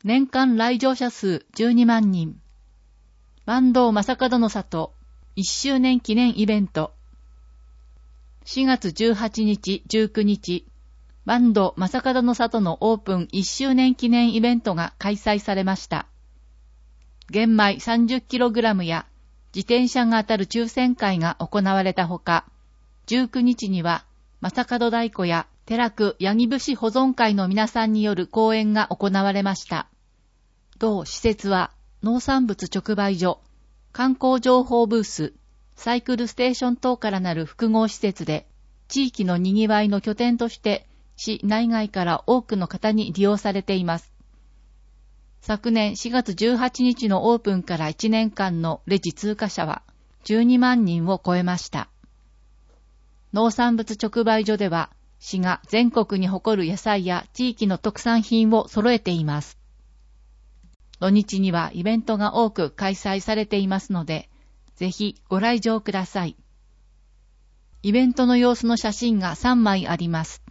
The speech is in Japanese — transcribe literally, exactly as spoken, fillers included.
年間来場者数じゅうにまんにん。坂東正門の里いっしゅうねん記念イベント。しがつじゅうはちにち、じゅうくにち、坂東正門の里のオープンいっしゅうねん記念イベントが開催されました。玄米 さんじゅっキログラム や自転車が当たる抽選会が行われたほか、じゅうくにちには正門太鼓や寺区八木節保存会の皆さんによる講演が行われました。同施設は農産物直売所、観光情報ブース、サイクルステーション等からなる複合施設で、地域の賑わいの拠点として市内外から多くの方に利用されています。昨年しがつじゅうはちにちのオープンからいちねんかんのレジ通過者はじゅうにまんにんを超えました。農産物直売所では市が全国に誇る野菜や地域の特産品を揃えています。土日にはイベントが多く開催されていますので、ぜひご来場ください。イベントの様子の写真がさんまいあります。